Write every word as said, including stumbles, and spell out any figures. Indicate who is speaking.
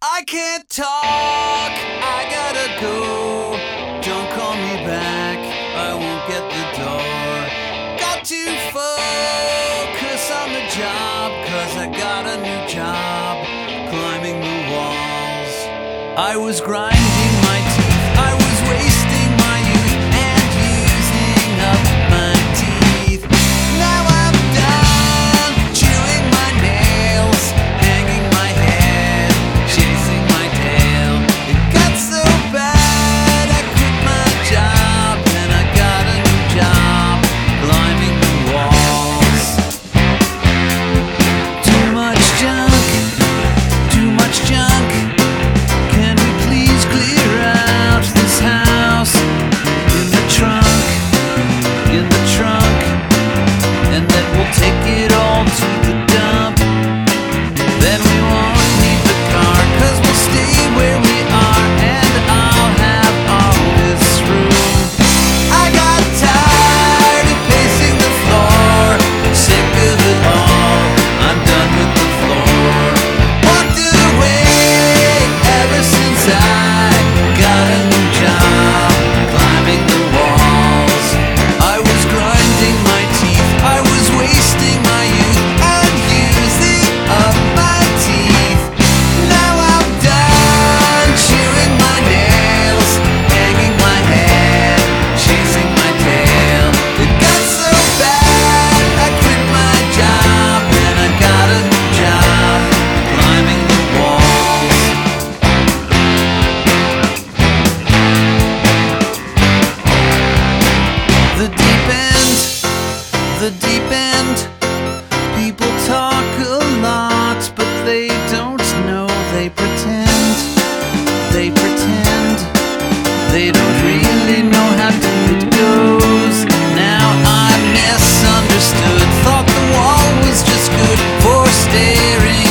Speaker 1: I can't talk, I gotta go. Don't call me back, I won't get the door. Got to focus on the job, cause I got a new job, climbing the walls. I was grinding my teeth, I was wasting my youth and using up my teeth. Now I'm done chewing my nails, hanging my head, chasing my tail. It got so bad I quit my job and I got a new job, climbing the walls. Too much junk, too much junk. Can we please clear out this house? In the trunk, in the trunk, and then we'll take it all to the dump. Then we won't need the car, cause we'll stay where we are, and I'll have all this room. I got tired of pacing the floor, sick of it all, I'm done with the floor. Walked away ever since I got a new job, climbing the walls. I was grinding my teeth, I was wasting my youth and using up my teeth. Now I'm done chewing my nails, hanging my head, chasing my tail. It got so bad I quit my job and I got a new job, climbing the walls. The deep end, the deep end. People talk a lot, but they don't know. They pretend, they pretend. They don't really know how deep it goes. Now I'm misunderstood. Thought the wall was just good for staring